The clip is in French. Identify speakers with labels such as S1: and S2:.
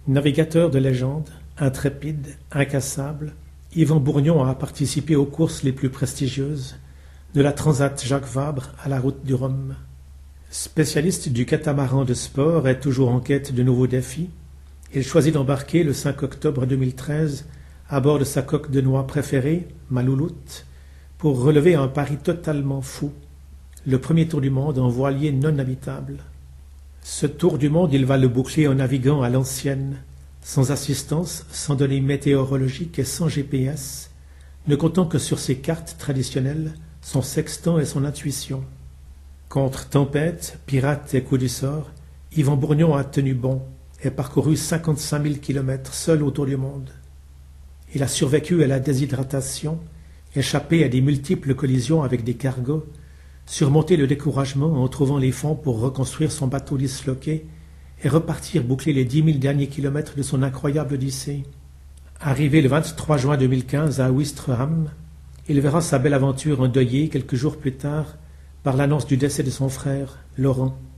S1: Navigateur de légende, intrépide, incassable, Yvan Bourgnon a participé aux courses les plus prestigieuses, de la Transat Jacques Vabre à la route du Rhum. Spécialiste du catamaran de sport et toujours en quête de nouveaux défis, il choisit d'embarquer le 5 octobre 2013 à bord de sa coque de noix préférée, Malouloute, pour relever un pari totalement fou, le premier tour du monde en voilier non habitable. Ce tour du monde, il va le boucler en naviguant à l'ancienne, sans assistance, sans données météorologiques et sans GPS, ne comptant que sur ses cartes traditionnelles, son sextant et son intuition. Contre tempête, pirates et coups du sort, Yvan Bourgnon a tenu bon et parcouru 55 000 kilomètres seul autour du monde. Il a survécu à la déshydratation, échappé à des multiples collisions avec des cargos, surmonté le découragement en trouvant les fonds pour reconstruire son bateau disloqué et repartir boucler les 10 000 derniers kilomètres de son incroyable odyssée. Arrivé le 23 juin 2015 à Ouistreham, il verra sa belle aventure endeuillée quelques jours plus tard par l'annonce du décès de son frère, Laurent.